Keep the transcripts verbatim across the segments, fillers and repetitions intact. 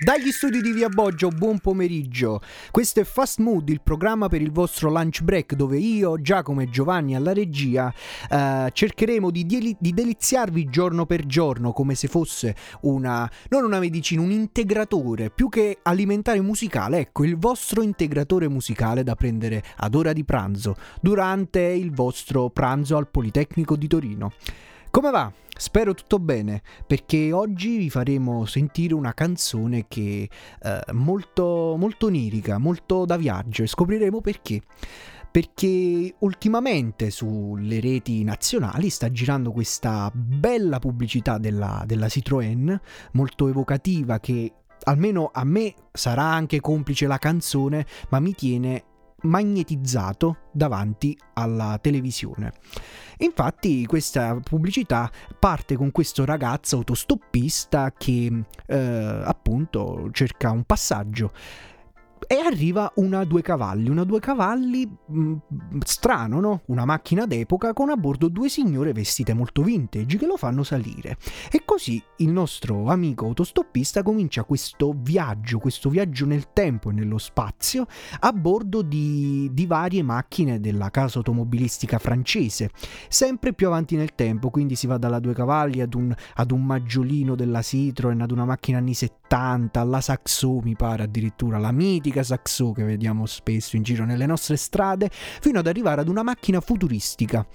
Dagli studi di Via Boggio, buon pomeriggio. Questo è Fast Mood, il programma per il vostro lunch break, dove io, Giacomo e Giovanni alla regia eh, cercheremo di, di, di deliziarvi giorno per giorno, come se fosse una, non una medicina, un integratore, più che alimentare musicale, ecco, il vostro integratore musicale da prendere ad ora di pranzo, durante il vostro pranzo al Politecnico di Torino. Come va? Spero tutto bene, perché oggi vi faremo sentire una canzone che è eh, molto, molto onirica, molto da viaggio, e scopriremo perché. Perché ultimamente sulle reti nazionali sta girando questa bella pubblicità della, della Citroën, molto evocativa, che almeno a me sarà anche complice la canzone, ma mi tiene magnetizzato davanti alla televisione. Infatti questa pubblicità parte con questo ragazzo autostoppista che eh, appunto cerca un passaggio e arriva una due cavalli, una due cavalli mh, strano, no? Una macchina d'epoca con a bordo due signore vestite molto vintage che lo fanno salire. E così il nostro amico autostoppista comincia questo viaggio, questo viaggio nel tempo e nello spazio a bordo di, di varie macchine della casa automobilistica francese, sempre più avanti nel tempo, quindi si va dalla due cavalli ad un, ad un maggiolino della Citroën, ad una macchina anni settanta, alla Saxo mi pare addirittura, la mitica Saxo che vediamo spesso in giro nelle nostre strade, fino ad arrivare ad una macchina futuristica.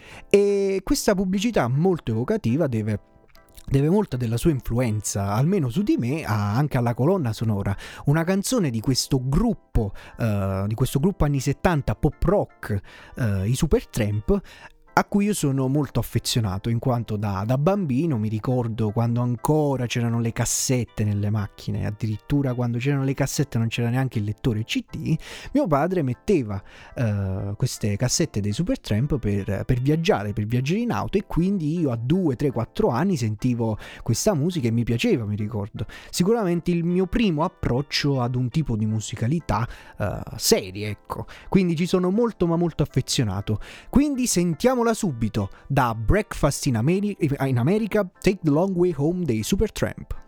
E questa pubblicità molto evocativa deve deve molta della sua influenza, almeno su di me, anche alla colonna sonora, una canzone di questo gruppo uh, di questo gruppo anni settanta pop rock, uh, i Supertramp, a cui io sono molto affezionato, in quanto da, da bambino mi ricordo quando ancora c'erano le cassette nelle macchine, addirittura quando c'erano le cassette non c'era neanche il lettore C D, mio padre metteva uh, queste cassette dei Supertramp per, per viaggiare, per viaggiare in auto, e quindi io a due, tre, quattro anni sentivo questa musica e mi piaceva, mi ricordo. Sicuramente il mio primo approccio ad un tipo di musicalità uh, serie, ecco, quindi ci sono molto ma molto affezionato. Quindi sentiamo subito da Breakfast in, Ameri- in America, Take the Long Way Home dei Supertramp.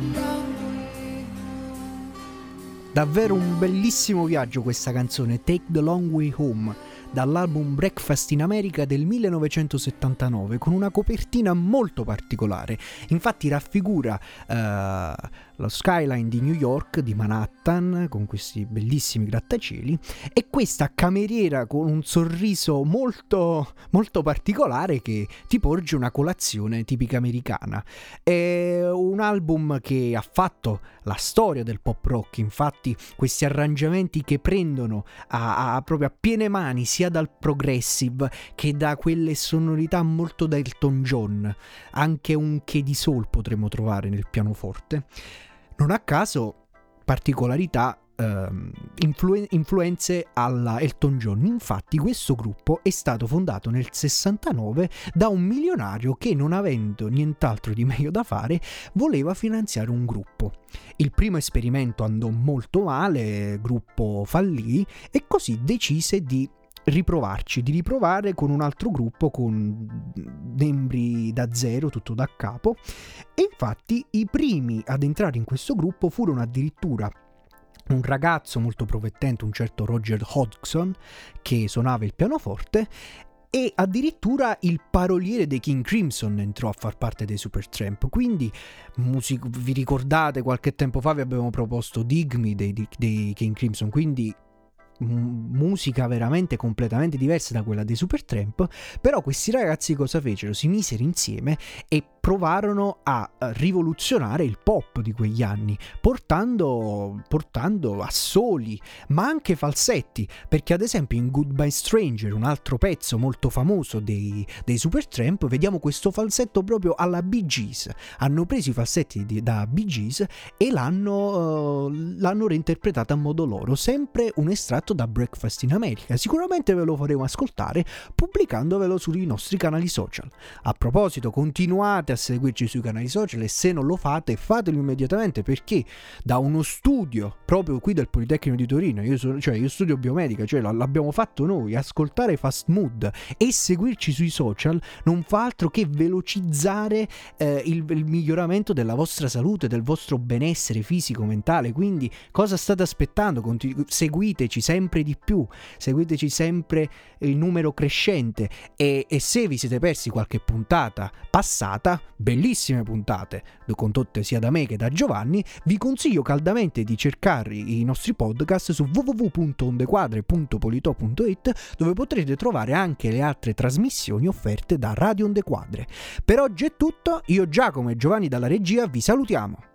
Davvero un bellissimo viaggio questa canzone, Take the Long Way Home, dall'album Breakfast in America del millenovecentosettantanove, con una copertina molto particolare. Infatti raffigura uh, lo skyline di New York, di Manhattan, con questi bellissimi grattacieli, e questa cameriera con un sorriso molto, molto particolare che ti porge una colazione tipica americana. È un album che ha fatto la storia del pop rock, infatti questi arrangiamenti che prendono a, a proprio a piene mani sia dal progressive che da quelle sonorità molto da Elton John, anche un che di soul potremmo trovare nel pianoforte. Non a caso particolarità, ehm, influ- influenze alla Elton John. Infatti questo gruppo è stato fondato nel sessantanove da un milionario che, non avendo nient'altro di meglio da fare, voleva finanziare un gruppo. Il primo esperimento andò molto male, il gruppo fallì e così decise di riprovarci, di riprovare con un altro gruppo con membri da zero, tutto da capo. E infatti i primi ad entrare in questo gruppo furono addirittura un ragazzo molto promettente, un certo Roger Hodgson, che suonava il pianoforte, e addirittura il paroliere dei King Crimson entrò a far parte dei Supertramp. Quindi music- vi ricordate, qualche tempo fa vi abbiamo proposto Dig Me dei, dei King Crimson, quindi musica veramente completamente diversa da quella dei Supertramp. Però questi ragazzi cosa fecero? Si misero insieme e provarono a rivoluzionare il pop di quegli anni, portando, portando assoli ma anche falsetti, perché ad esempio in Goodbye Stranger, un altro pezzo molto famoso dei, dei Supertramp, vediamo questo falsetto proprio alla Bee Gees. Hanno preso i falsetti di, da Bee Gees e l'hanno, uh, l'hanno reinterpretato a modo loro, sempre un estratto da Breakfast in America. Sicuramente ve lo faremo ascoltare pubblicandovelo sui nostri canali social. A proposito, continuate a seguirci sui canali social e se non lo fate fatelo immediatamente, perché da uno studio proprio qui del Politecnico di Torino, io, sono, cioè io studio biomedica, cioè l'abbiamo fatto noi, ascoltare Fast Mood e seguirci sui social non fa altro che velocizzare eh, il, il miglioramento della vostra salute, del vostro benessere fisico, mentale. Quindi cosa state aspettando? Continu- seguiteci sempre di più, seguiteci sempre il numero crescente, e, e se vi siete persi qualche puntata passata, bellissime puntate condotte sia da me che da Giovanni, vi consiglio caldamente di cercare i nostri podcast su w w w punto ondequadre punto polito punto it, dove potrete trovare anche le altre trasmissioni offerte da Radio Onde Quadre. Per oggi è tutto, io Giacomo e Giovanni dalla regia vi salutiamo.